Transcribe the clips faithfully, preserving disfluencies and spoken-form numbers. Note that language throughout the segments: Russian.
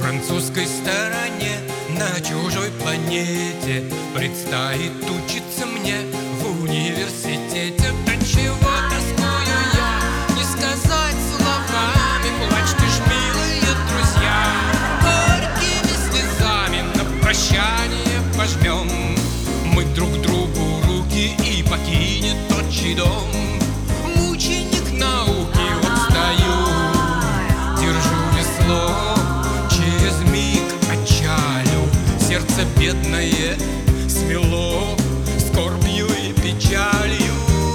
французской стороне, на чужой планете предстоит учиться мне в университете. До чего тоскую я, не сказать словами, плачьте ж, милые друзья, горькими слезами на прощание пожмем мы друг другу руки и покинет отчий дом. Мученик науки, вот стою, держу весло, через миг отчалю. Сердце бедное смело скорбью и печалью.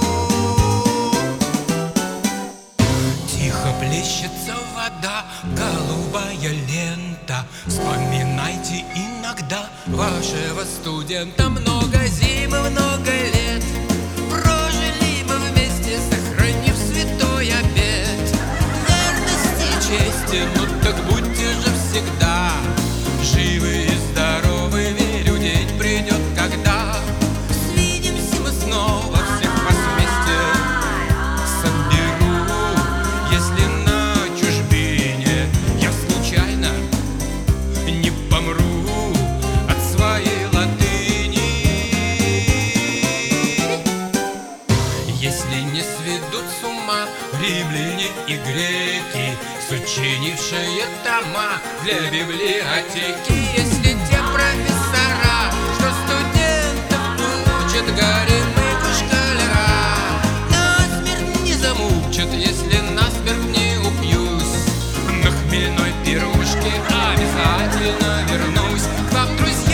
Тихо плещется вода, голубая лента. Вспоминайте иногда вашего студента. Много зим и много лет прожили мы вместе, сохранив святой обет верности и чести. Ну так будьте же всегда живы и здоровы, верю, день придет, когда свидимся мы снова, всех вас вместе соберу. Если на чужбине я случайно не помру от своей латыни, если не сведут с ума римляне и греки, сочинившие тома для библиотеки, если те профессора, что студентов учат, горемыку школяра насмерть не замучат, если насмерть не упьюсь на хмельной пирушке, обязательно вернусь к вам, друзья.